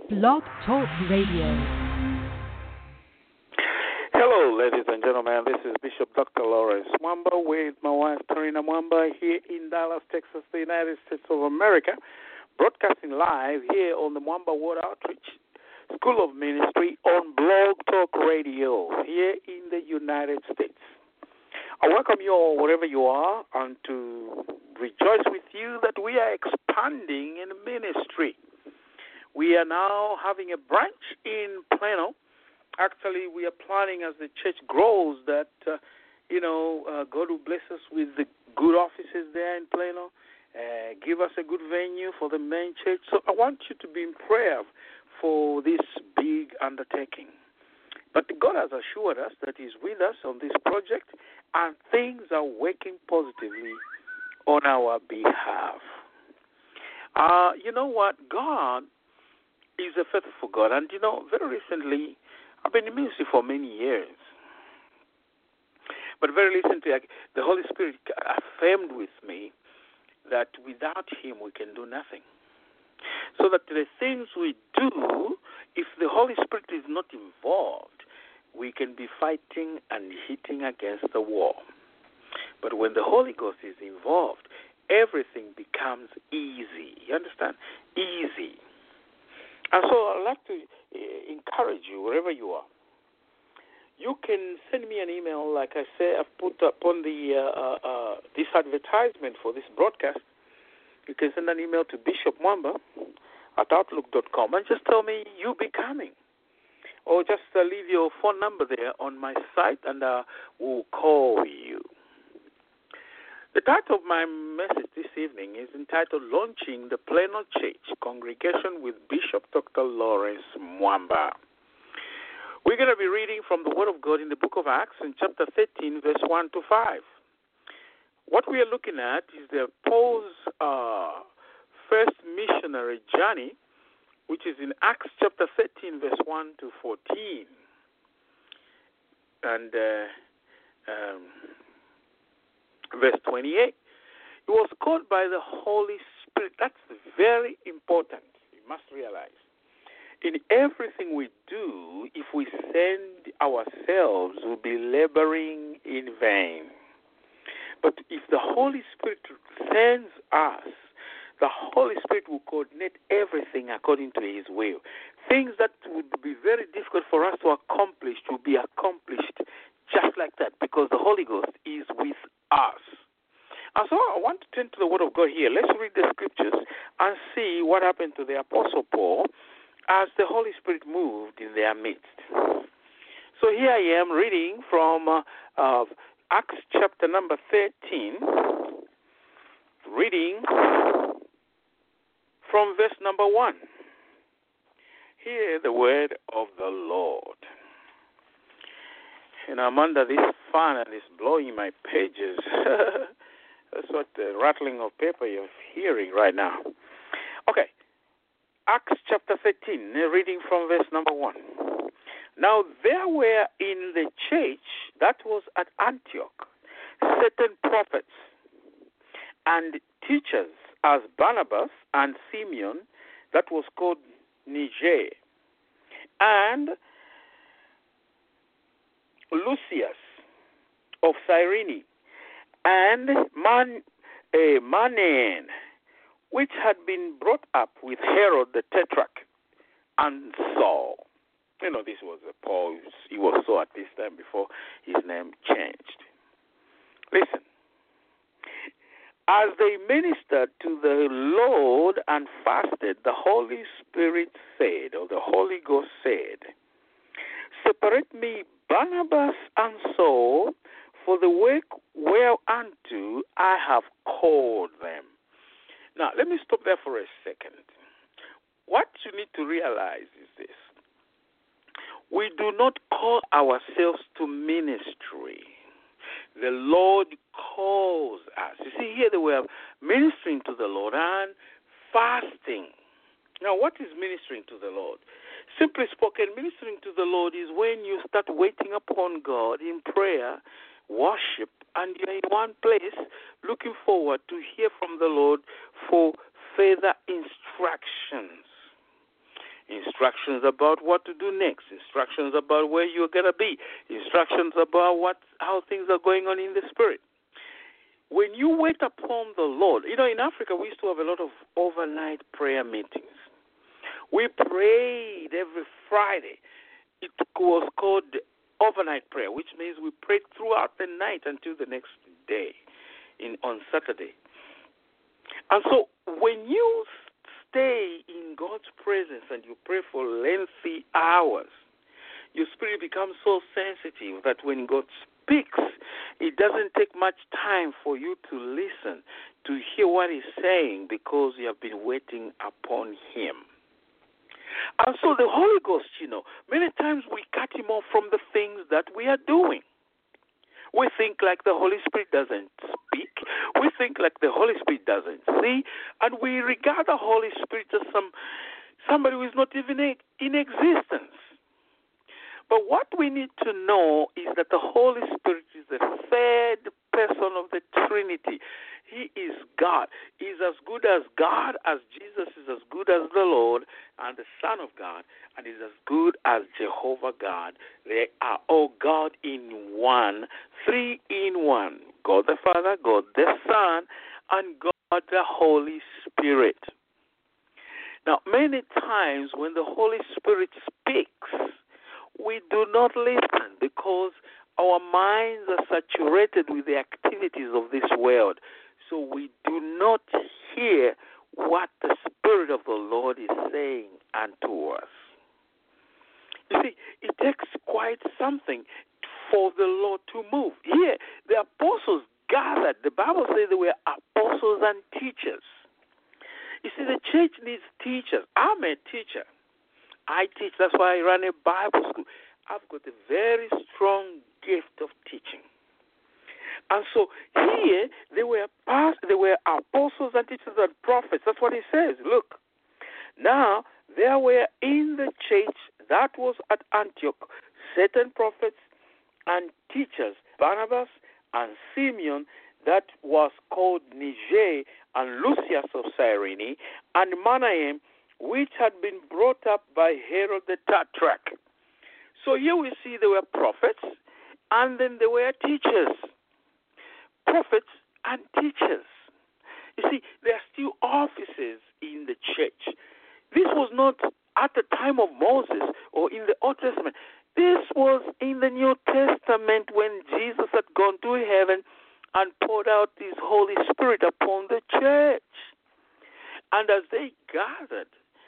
Blog Talk Radio. Hello, ladies and gentlemen. This is Bishop Dr. Lawrence Mwamba with my wife, Tarina Mwamba, here in Dallas, Texas, the United States of America, broadcasting live here on the Mwamba Word Outreach School of Ministry on Blog Talk Radio here in the United States. I welcome you all wherever you are and to rejoice with you that we are expanding in ministry. We are now having a branch in Plano. Actually, we are planning as the church grows that, God will bless us with the good offices there in Plano, give us a good venue for the main church. So I want you to be in prayer for this big undertaking. But God has assured us that He's with us on this project, and things are working positively on our behalf. You know what? God is a faithful God. And, very recently, I've been in ministry for many years. But very recently, the Holy Spirit affirmed with me that without Him we can do nothing. So that the things we do, if the Holy Spirit is not involved, we can be fighting and hitting against the wall. But when the Holy Ghost is involved, everything becomes easy. You understand? Easy. And so I'd like to encourage you, wherever you are. You can send me an email, like I said, I've put up on the this advertisement for this broadcast. You can send an email to bishopmwamba@outlook.com and just tell me you'll be coming. Or just leave your phone number there on my site and we'll call you. The title of my message this evening is entitled Launching the Plano Church Congregation with Bishop Dr. Lawrence Mwamba. We're going to be reading from the Word of God in the book of Acts in chapter 13, verse 1 to 5. What we are looking at is the Paul's first missionary journey, which is in Acts chapter 13, verse 1 to 14. And verse 28. He was called by the Holy Spirit. That's very important. You must realize. In everything we do, if we send ourselves, we'll be laboring in vain. But if the Holy Spirit sends us, the Holy Spirit will coordinate everything according to His will. Things that would be very difficult for us to accomplish will be accomplished just like that because the Holy Ghost is with us. And so I want to turn to the Word of God here. Let's read the Scriptures and see what happened to the Apostle Paul as the Holy Spirit moved in their midst. So here I am reading from Acts chapter number 13, reading from verse number 1. Hear the word of the Lord. And I'm under this fan and it's blowing my pages. That's what the rattling of paper you're hearing right now. Okay. Acts chapter 13, reading from verse number 1. Now there were in the church that was at Antioch certain prophets and teachers as Barnabas and Simeon, that was called Niger, and Lucius of Cyrene, and Manaen, which had been brought up with Herod the Tetrarch, and Saul. This was Paul. He was Saul at this time before his name changed. Listen. As they ministered to the Lord and fasted, the Holy Spirit said, or the Holy Ghost said, separate me Barnabas and Saul for the work whereunto I have called them. Now, let me stop there for a second. What you need to realize is this. We do not call ourselves to ministry. The Lord calls us. You see, here they were ministering to the Lord and fasting. Now, what is ministering to the Lord? Simply spoken, ministering to the Lord is when you start waiting upon God in prayer, worship, and you're in one place looking forward to hear from the Lord for further instructions. instructions about what to do next, instructions about where you're going to be, instructions about how things are going on in the spirit. When you wait upon the Lord, in Africa we used to have a lot of overnight prayer meetings. We prayed every Friday. It was called overnight prayer, which means we prayed throughout the night until the next day on Saturday. And so when you stay in God's presence and you pray for lengthy hours, your spirit becomes so sensitive that when God speaks, it doesn't take much time for you to listen, to hear what he's saying, because you have been waiting upon him. And so the Holy Ghost, many times we cut him off from the things that we are doing. We think like the Holy Spirit doesn't speak. We think like the Holy Spirit doesn't see. And we regard the Holy Spirit as somebody who is not even in existence. But what we need to know is that the Holy Spirit is the third person of the Trinity. He is God. He is as good as God, as Jesus is as good as the Lord and the Son of God, and is as good as Jehovah God. They are all God in one, three in one. God the Father, God the Son, and God the Holy Spirit. Now, many times when the Holy Spirit speaks, we do not listen because our minds are saturated with the activities of this world. So we do not hear what the Spirit of the Lord is saying unto us. You see, it takes quite something for the Lord to move. Here, the apostles gathered. The Bible says they were apostles and teachers. You see, the church needs teachers. I'm a teacher. I teach. That's why I run a Bible school. I've got a very strong gift of teaching. And so here, they were apostles and teachers and prophets. That's what he says. Look, now there were in the church that was at Antioch certain prophets and teachers, Barnabas and Simeon, that was called Niger, and Lucius of Cyrene, and Manahem, which had been brought up by Herod the Tetrarch. So here we see there were prophets, and then there were teachers. Prophets and teachers. You see, there are still offices in the church. This was not at the time of Moses or in the Old Testament. This was in the New Testament when Jesus had gone to heaven and poured out his Holy Spirit upon the church. And as they gathered,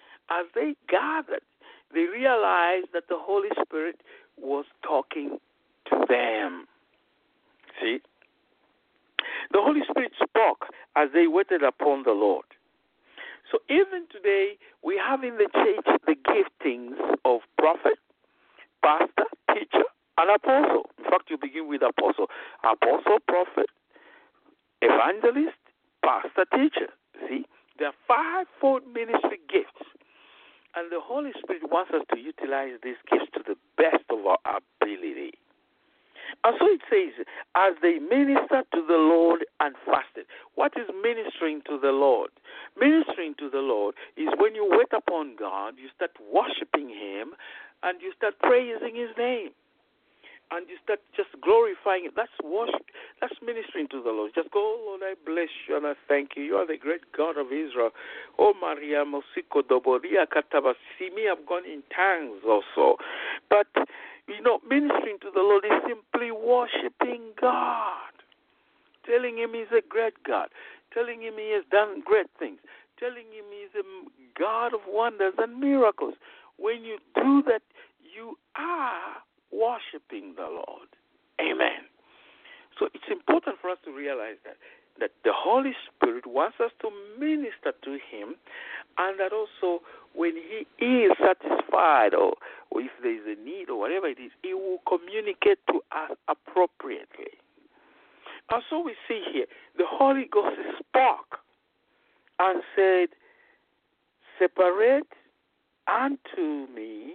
they realized that the Holy Spirit was talking to them. See? The Holy Spirit spoke as they waited upon the Lord. So even today, we have in the church the giftings of prophet, pastor, teacher, and apostle. In fact, you begin with apostle. Apostle, prophet, evangelist, pastor, teacher. See? There are fivefold ministry gifts. And the Holy Spirit wants us to utilize these gifts to the best of our ability. And so it says, as they ministered to the Lord and fasted. What is ministering to the Lord? Ministering to the Lord is when you wait upon God, you start worshiping him, and you start praising his name. And you start just glorifying it. That's worship. That's ministering to the Lord. Just go, oh, Lord, I bless you and I thank you. You are the great God of Israel. Oh, Maria Mosiko Doboria Katabasimi. I've gone in tongues also. But, ministering to the Lord is simply worshiping God. Telling him he's a great God. Telling him he has done great things. Telling him he's a God of wonders and miracles. When you do that, you are worshiping the Lord. Amen. So it's important for us to realize that the Holy Spirit wants us to minister to him, and that also when he is satisfied or if there is a need or whatever it is, he will communicate to us appropriately. And so we see here, the Holy Ghost spoke and said, separate unto me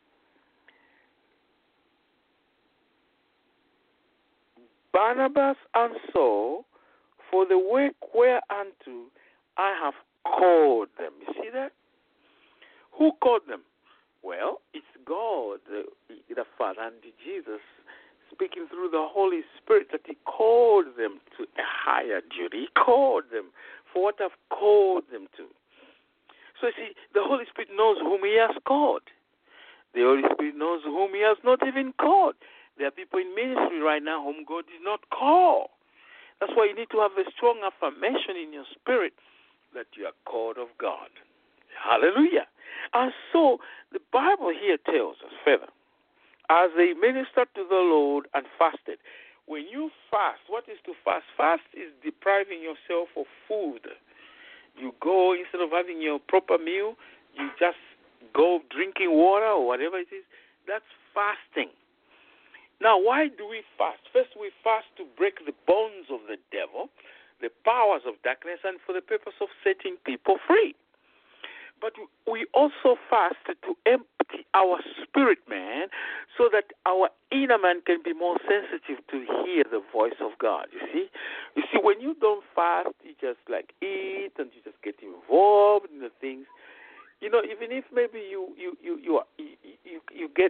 Barnabas and Saul for the work whereunto I have called them. You see that? Who called them? Well, it's God, the Father, and Jesus speaking through the Holy Spirit that He called them to a higher duty. He called them for what I've called them to. So you see, the Holy Spirit knows whom He has called. The Holy Spirit knows whom He has not even called. There are people in ministry right now whom God did not call. That's why you need to have a strong affirmation in your spirit that you are called of God. Hallelujah. And so the Bible here tells us further, as they ministered to the Lord and fasted. When you fast, what is to fast? Fast is depriving yourself of food. You go, instead of having your proper meal, you just go drinking water or whatever it is. That's fasting. Now, why do we fast? First, we fast to break the bonds of the devil, the powers of darkness, and for the purpose of setting people free. But we also fast to empty our spirit man so that our inner man can be more sensitive to hear the voice of God. You see, when you don't fast, you just like eat and you just get involved in the things. You know, even if maybe you get,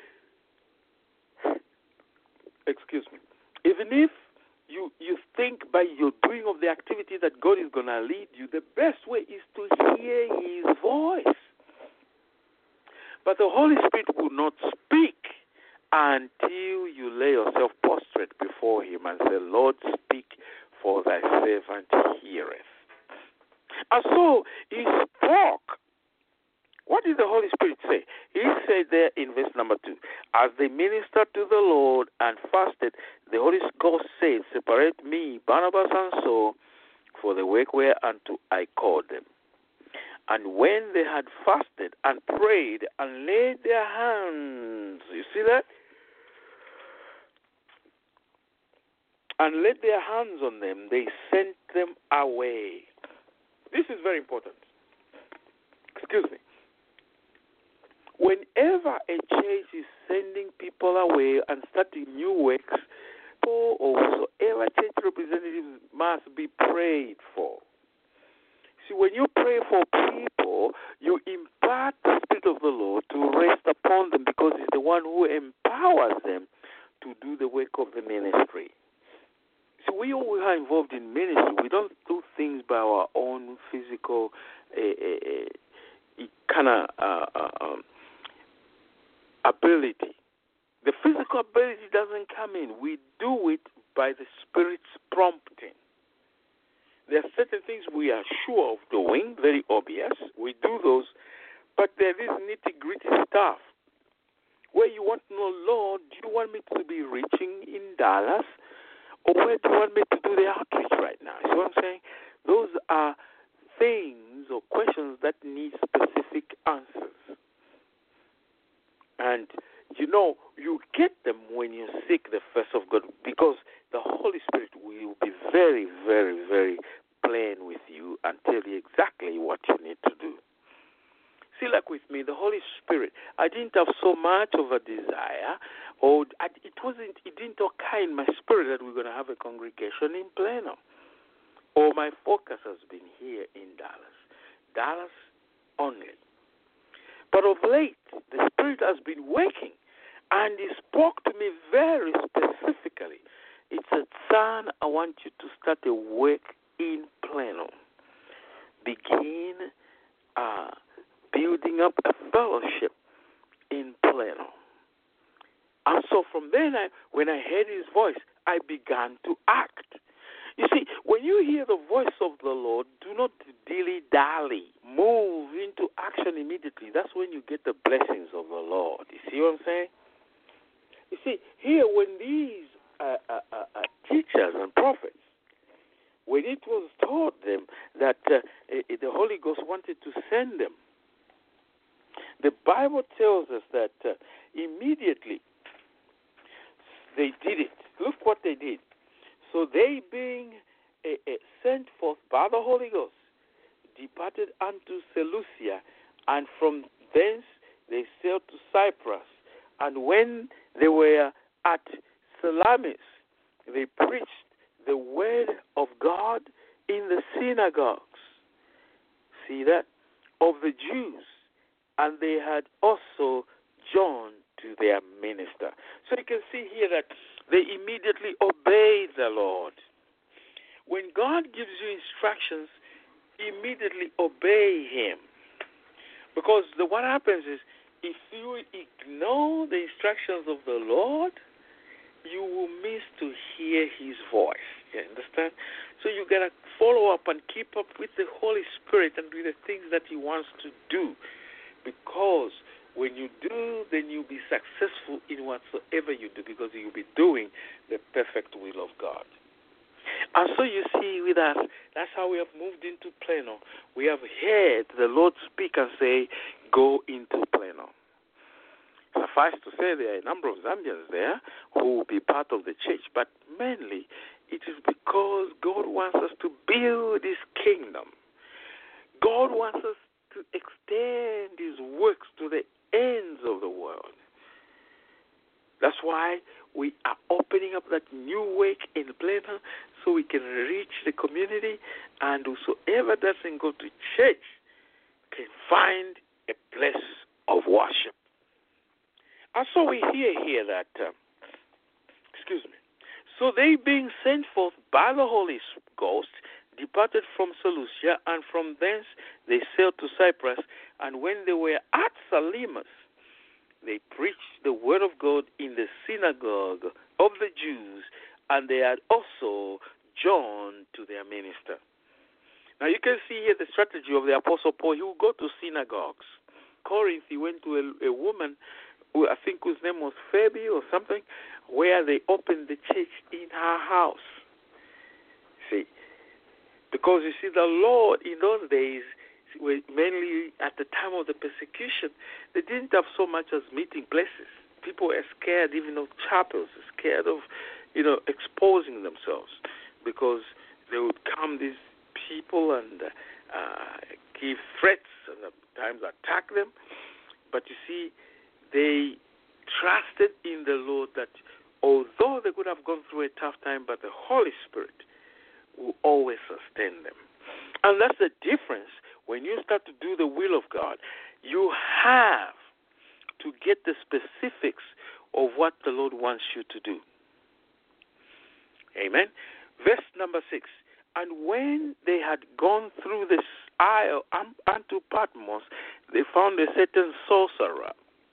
excuse me, even if you think by your doing of the activity that God is going to lead you, the best way is to hear His voice. But the Holy Spirit will not speak until you lay yourself prostrate before Him and say, Lord, speak, for thy servant heareth. And so He spoke. What did the Holy Spirit say? He said there in verse number 2, as they ministered to the Lord and fasted, the Holy Ghost said, separate me, Barnabas and Saul, for the work whereunto I called them. And when they had fasted and prayed and laid their hands, you see that? And laid their hands on them, they sent them away. This is very important. Excuse me. Whenever a church is sending people away and starting new works, or whatsoever church representatives must be prayed for. See, when you pray for people, you impart the Spirit of the Lord to rest upon them because He's the one who empowers them to do the work of the ministry. So we all are involved in ministry. We don't do things by our own physical kind of ability. The physical ability doesn't come in. We do it by the Spirit's prompting. There are certain things we are sure of doing, very obvious. We do those, but there is nitty-gritty stuff where you want to know, Lord, do you want me to be reaching in Dallas, or where do you want me to do the outreach right now? You see what I'm saying? Those are things or questions that need specific answers. And, you know, you get them when you seek the face of God because the Holy Spirit will be very, very, very plain with you and tell you exactly what you need to do. See, like with me, the Holy Spirit, I didn't have so much of a desire, or it didn't occur in my spirit that we're going to have a congregation in Plano. Or my focus has been here in Dallas only. But of late, the Spirit has been working, and He spoke to me very specifically. He said, son, I want you to start a work in Plano. Begin building up a fellowship in Plano. And so from then, when I heard His voice, I began to act. You see, when you hear the voice of the Lord, do not dilly-dally. Move into action immediately. That's when you get the blessings of the Lord. You see what I'm saying? You see, here when these teachers and prophets, when it was told them that the Holy Ghost wanted to send them, the Bible tells us that immediately they did it. Look what they did. So they, being sent forth by the Holy Ghost, departed unto Seleucia, and from thence they sailed to Cyprus. And when they were at Salamis, they preached the word of God in the synagogues. See that? Of the Jews. and they had also John to their minister. So you can see here that they immediately obeyed the Lord. When God gives you instructions, immediately obey Him. Because what happens is, if you ignore the instructions of the Lord, you will miss to hear His voice. You understand? So you got to follow up and keep up with the Holy Spirit and with the things that He wants to do. Because when you do, then you'll be successful in whatsoever you do, because you'll be doing the perfect will of God. And so you see with us, that's how we have moved into Plano. We have heard the Lord speak and say, go into Plano. Suffice to say, there are a number of Zambians there who will be part of the church, but mainly it is because God wants us to build His kingdom. God wants us to extend His works to the ends of the world. That's why we are opening up that new work in Plano so we can reach the community, and whosoever doesn't go to church can find a place of worship. And so we hear here that, so they being sent forth by the Holy Ghost departed from Seleucia, and from thence they sailed to Cyprus, and when they were at Salamis, they preached the word of God in the synagogue of the Jews, and they had also John to their minister. Now you can see here the strategy of the Apostle Paul. He would go to synagogues. Corinth, he went to a woman, I think whose name was Phoebe or something, where they opened the church in her house. See, because you see, the Lord in those days, mainly at the time of the persecution, they didn't have so much as meeting places. People were scared even of chapels, scared of, exposing themselves, because they would come, these people, and give threats and at times attack them. But you see, they trusted in the Lord that although they could have gone through a tough time, but the Holy Spirit will always sustain them. And that's the difference. When you start to do the will of God, you have to get the specifics of what the Lord wants you to do. Amen. Verse number 6. And when they had gone through this isle unto Patmos, they found a certain sorcerer,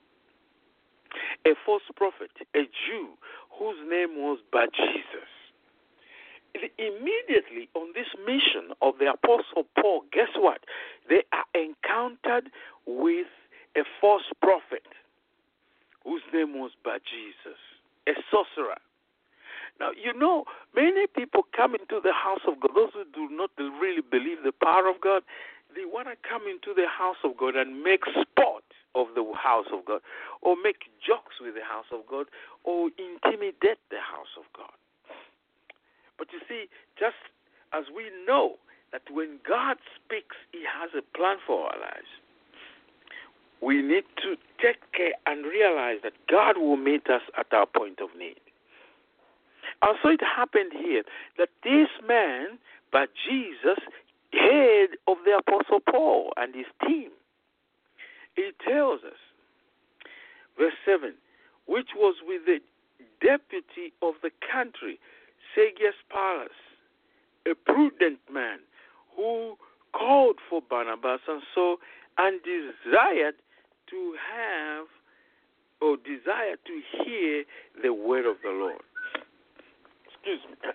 a false prophet, a Jew, whose name was Bar-Jesus. Immediately on this mission of the Apostle Paul, guess what? They are encountered with a false prophet whose name was Bar-Jesus, a sorcerer. Now, many people come into the house of God. Those who do not really believe the power of God, they want to come into the house of God and make sport of the house of God, or make jokes with the house of God, or intimidate the house of God. But you see, just as we know that when God speaks, He has a plan for our lives, we need to take care and realize that God will meet us at our point of need. And so it happened here that this man, Bar-Jesus, head of the Apostle Paul and his team, he tells us, verse 7, which was with the deputy of the country, Sergius Paulus, a prudent man, who called for Barnabas and desired to hear the word of the Lord. Excuse me.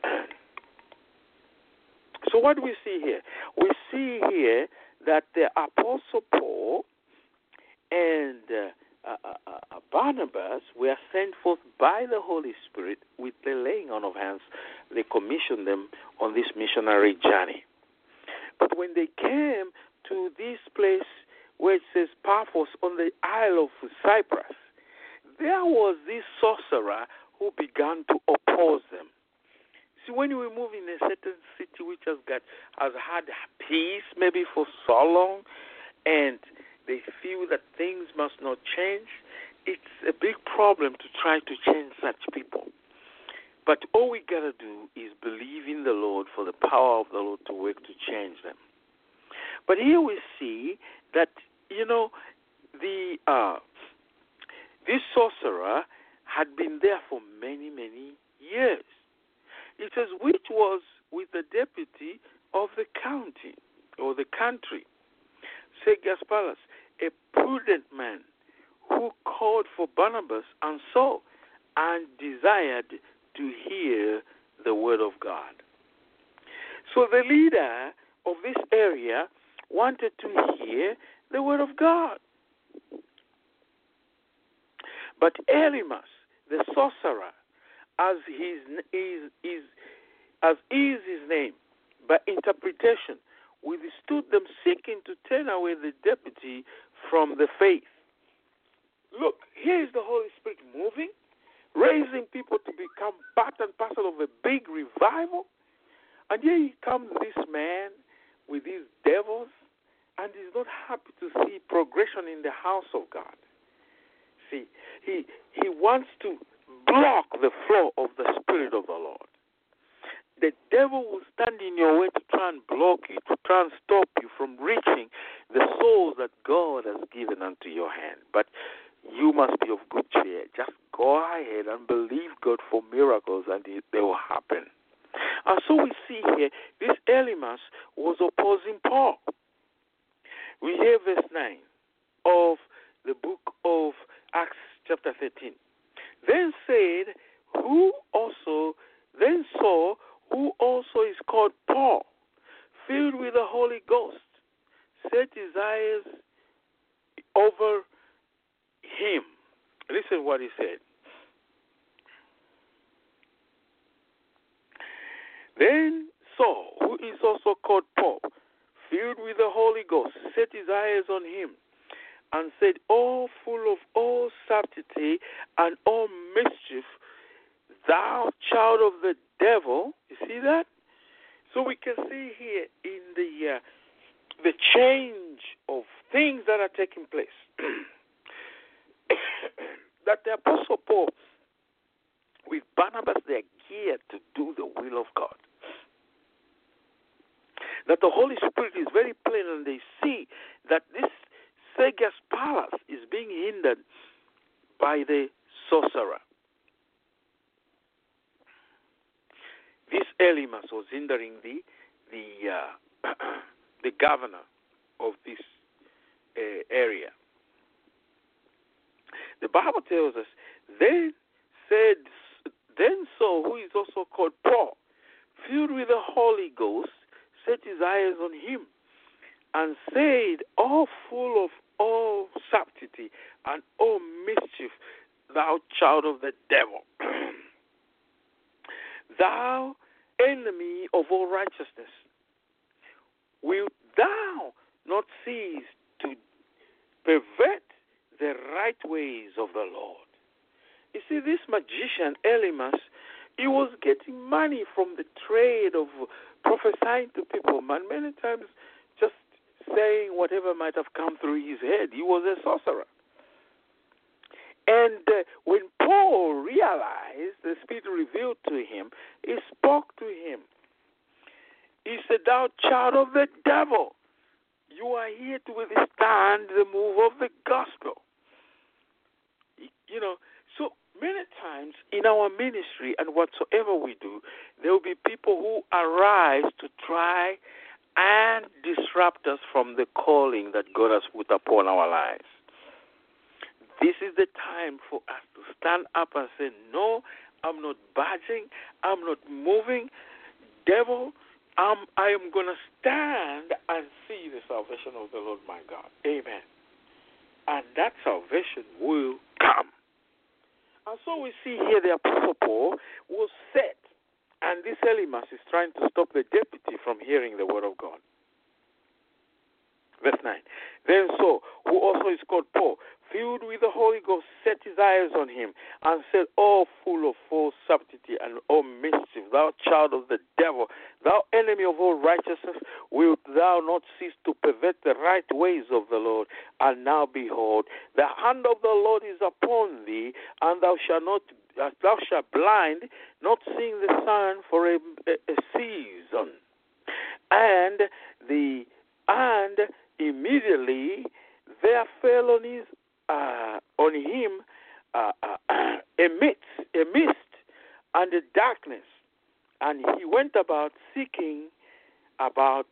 So what do we see here? We see here that the Apostle Paul and Barnabas were sent forth by the Holy Spirit with the laying on of hands. They commissioned them on this missionary journey. But when they came to this place where it says Paphos on the Isle of Cyprus, there was this sorcerer who began to oppose them. See, when we move in a certain city which has had peace maybe for so long, and they feel that things must not change, it's a big problem to try to change such people. But all we got to do is believe in the Lord for the power of the Lord to work to change them. But here we see that, this sorcerer had been there for many, many years. It says, which was with the deputy of the county or the country, Sergius Paulus, a prudent man who called for Barnabas and Saul and desired to hear the word of God. So the leader of this area wanted to hear the word of God. But Elymas, the sorcerer, as is his name, by interpretation, withstood them, seeking to turn away the deputy from the faith. Look, here is the Holy Spirit moving, raising people to become part and parcel of a big revival. And here comes this man with these devils, and he's not happy to see progression in the house of God. See, he wants to block the flow of the Spirit of the Lord. The devil will stand in your way to try and block you, to try and stop you from reaching the souls that God has given unto your hand. But you must be of good cheer. Just go ahead and believe God for miracles, and they will happen. And so we see here, this Elymas was opposing Paul. We hear verse 9 of the book of Acts chapter 13. Then saw who also is called Paul, filled with the Holy Ghost, set his eyes over him. Listen what he said. Then Saul, who is also called Paul, filled with the Holy Ghost, set his eyes on him and said, "O full of all subtlety and all mischief, thou child of the devil." You see that? So we can see here in the change of things that are taking place that the Apostle Paul with Barnabas, they are geared to do the will of God. That the Holy Spirit is very plain, and they see that this Sergius Paulus is being hindered by the sorcerer. This Elymas was hindering the governor of this area. The Bible tells us, then Saul, who is also called Paul, filled with the Holy Ghost, set his eyes on him and said, "O full of all subtlety and all mischief, thou child of the devil, thou enemy of all righteousness, wilt thou not cease to pervert the right ways of the Lord?" You see, this magician, Elymas, he was getting money from the trade of prophesying to people, man. Many times just saying whatever might have come through his head. He was a sorcerer. And when Paul realized, the Spirit revealed to him, he spoke to him. He said, "Thou child of the devil, you are here to withstand the move of the gospel." So many times in our ministry and whatsoever we do, there will be people who arise to try and disrupt us from the calling that God has put upon our lives. This is the time for us to stand up and say, "No, I'm not budging. I'm not moving. Devil, I am going to stand and see the salvation of the Lord my God." Amen. And that salvation will come. And so we see here the Apostle Paul was set, and this Elymas is trying to stop the deputy from hearing the word of God. Verse 9. Then Saul, who also is called Paul, filled with the Holy Ghost, set his eyes on him and said, "O full of all subtlety and all mischief, thou child of the devil, thou enemy of all righteousness, wilt thou not cease to pervert the right ways of the Lord? And now behold, the hand of the Lord is upon thee, and thou shalt blind, not seeing the sun for a season." And immediately there fell on him a mist and a darkness, and he went about seeking about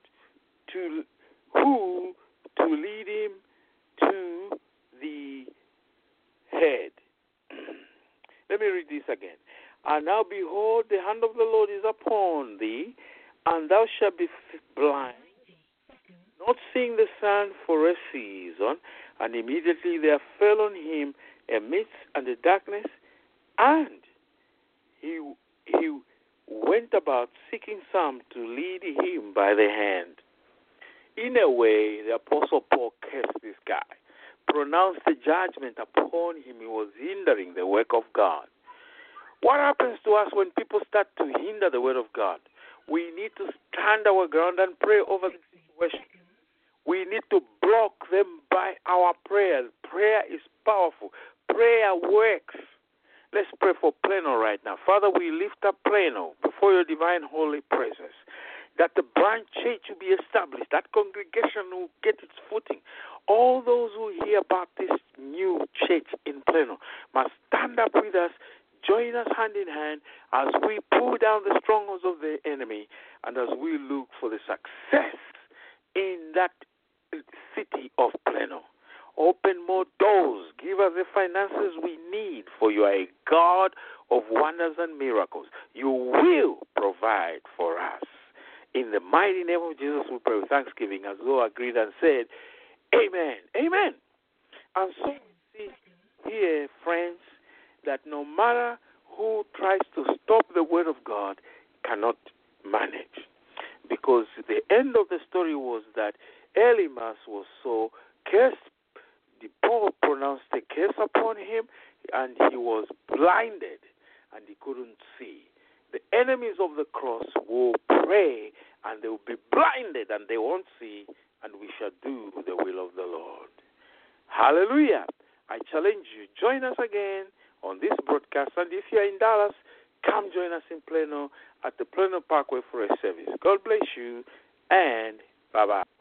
who to lead him to the head. Let me read this again. And now behold, the hand of the Lord is upon thee, and thou shalt be blind, not seeing the sun for a season. And immediately there fell on him a mist and a darkness, and he went about seeking some to lead him by the hand. In a way, the Apostle Paul cursed this guy, pronounced the judgment upon him. He was hindering the work of God. What happens to us when people start to hinder the word of God? We need to stand our ground and pray over the situation. We need to block them by our prayers. Prayer is powerful. Prayer works. Let's pray for Plano right now. Father, we lift up Plano before your divine holy presence, that the branch church will be established, that congregation will get its footing. All those who hear about this new church in Plano must stand up with us, join us hand in hand as we pull down the strongholds of the enemy and as we look for the success in that city of Plano. Open more doors. Give us the finances we need, for you are a God of wonders and miracles. You will provide for us. In the mighty name of Jesus, we pray with thanksgiving, as though agreed and said, Amen. Amen. And so we see here, friends, that no matter who tries to stop the word of God cannot manage. Because the end of the story was that Elimas was so cursed. Paul pronounced a curse upon him, and he was blinded, and he couldn't see. The enemies of the cross will pray, and they will be blinded, and they won't see, and we shall do the will of the Lord. Hallelujah. I challenge you, join us again on this broadcast, and if you are in Dallas, come join us in Plano at the Plano Parkway for a service. God bless you, and bye-bye.